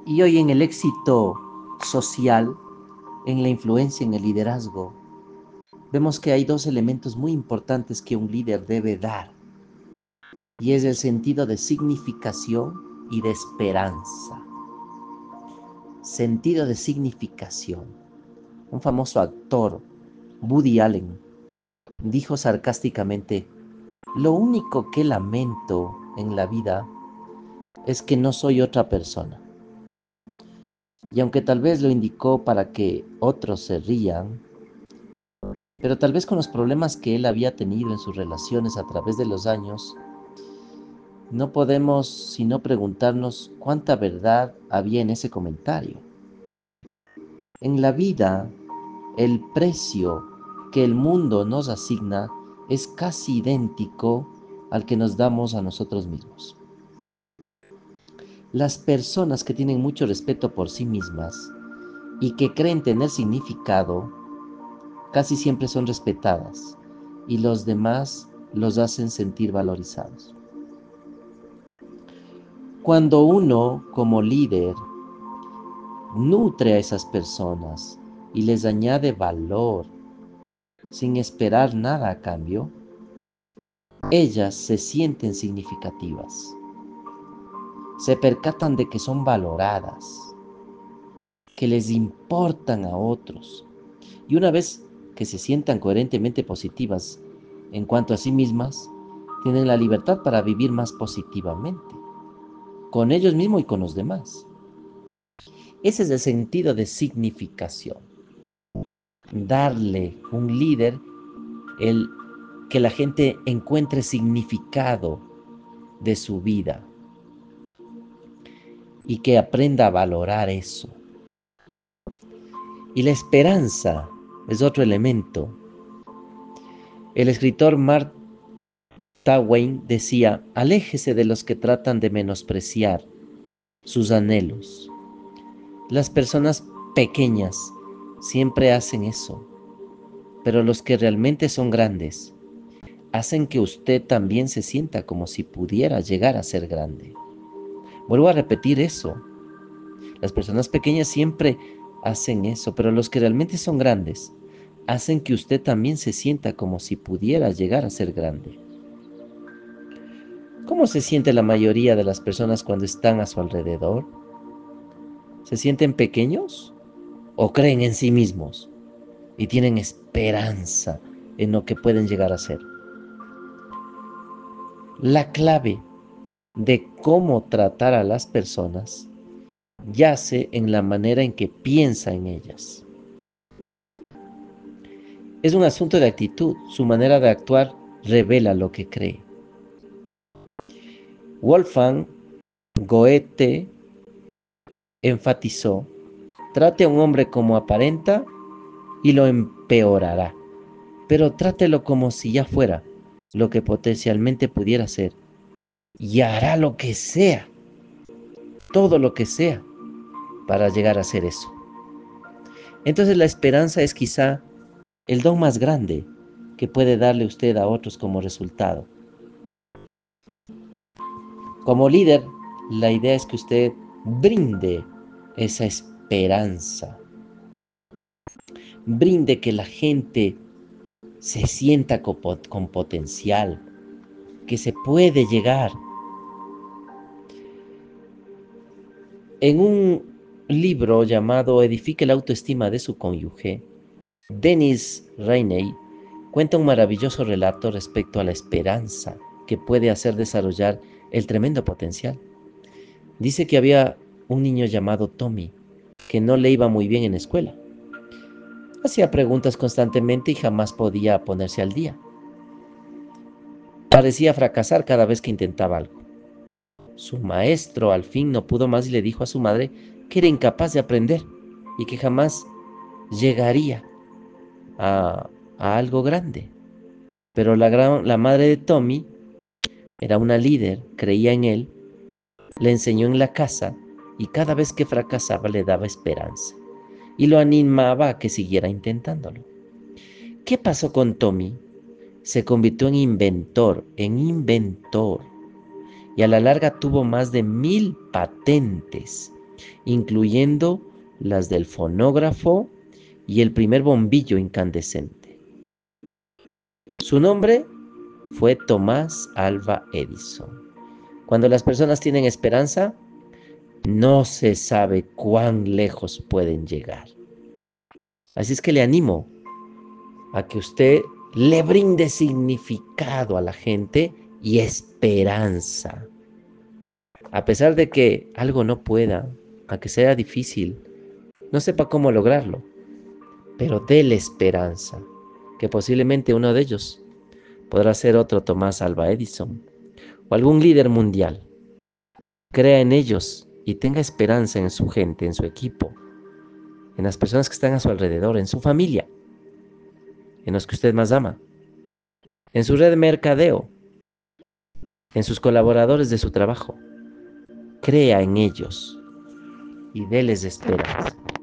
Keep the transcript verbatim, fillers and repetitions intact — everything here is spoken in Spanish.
Y hoy en el éxito social, en la influencia, en el liderazgo, vemos que hay dos elementos muy importantes que un líder debe dar. Y es el sentido de significación y de esperanza. Sentido de significación. Un famoso actor, Woody Allen, dijo sarcásticamente: lo único que lamento en la vida es que no soy otra persona. Y aunque tal vez lo indicó para que otros se rían, pero tal vez con los problemas que él había tenido en sus relaciones a través de los años, no podemos sino preguntarnos cuánta verdad había en ese comentario. En la vida, el precio que el mundo nos asigna es casi idéntico al que nos damos a nosotros mismos. Las personas que tienen mucho respeto por sí mismas y que creen tener significado, casi siempre son respetadas y los demás los hacen sentir valorizados. Cuando uno, como líder, nutre a esas personas y les añade valor sin esperar nada a cambio, ellas se sienten significativas, se percatan de que son valoradas, que les importan a otros, y una vez que se sientan coherentemente positivas en cuanto a sí mismas, tienen la libertad para vivir más positivamente, con ellos mismos y con los demás. Ese es el sentido de significación. Darle un líder el que la gente encuentre significado de su vida y que aprenda a valorar eso. Y la esperanza es otro elemento. El escritor Mark Twain decía: aléjese de los que tratan de menospreciar sus anhelos. Las personas pequeñas siempre hacen eso, pero los que realmente son grandes hacen que usted también se sienta como si pudiera llegar a ser grande. Vuelvo a repetir eso. Las personas pequeñas siempre hacen eso, pero los que realmente son grandes hacen que usted también se sienta como si pudiera llegar a ser grande. ¿Cómo se siente la mayoría de las personas cuando están a su alrededor? ¿Se sienten pequeños o creen en sí mismos y tienen esperanza en lo que pueden llegar a ser? La clave de cómo tratar a las personas yace en la manera en que piensa en ellas. Es un asunto de actitud. Su manera de actuar revela lo que cree. Wolfgang Goethe enfatizó: trate a un hombre como aparenta y lo empeorará, pero trátelo como si ya fuera lo que potencialmente pudiera ser, y hará lo que sea, todo lo que sea, para llegar a ser eso. Entonces la esperanza es quizá el don más grande que puede darle usted a otros como resultado. Como líder, la idea es que usted brinde esa esperanza, brinde que la gente se sienta con, con potencial, que se puede llegar. En un libro llamado Edifique la autoestima de su cónyuge, Dennis Rainey cuenta un maravilloso relato respecto a la esperanza que puede hacer desarrollar el tremendo potencial. Dice que había un niño llamado Tommy que no le iba muy bien en la escuela. Hacía preguntas constantemente y jamás podía ponerse al día. Parecía fracasar cada vez que intentaba algo. Su maestro al fin no pudo más y le dijo a su madre que era incapaz de aprender y que jamás llegaría a, a algo grande. Pero la, gran, la madre de Tommy era una líder, creía en él, le enseñó en la casa y cada vez que fracasaba le daba esperanza y lo animaba a que siguiera intentándolo. ¿Qué pasó con Tommy? Se convirtió en inventor, en inventor, y a la larga tuvo más de mil patentes incluyendo las del fonógrafo y el primer bombillo incandescente. Su nombre fue Tomás Alva Edison. Cuando las personas tienen esperanza, no se sabe cuán lejos pueden llegar. Así es que le animo a que usted le brinde significado a la gente y esperanza. A pesar de que algo no pueda, a que sea difícil, no sepa cómo lograrlo, pero déle esperanza, que posiblemente uno de ellos podrá ser otro Tomás Alva Edison o algún líder mundial. Crea en ellos y tenga esperanza en su gente, en su equipo, en las personas que están a su alrededor, en su familia, en los que usted más ama, en su red de mercadeo, en sus colaboradores de su trabajo. Crea en ellos y déles esperanza.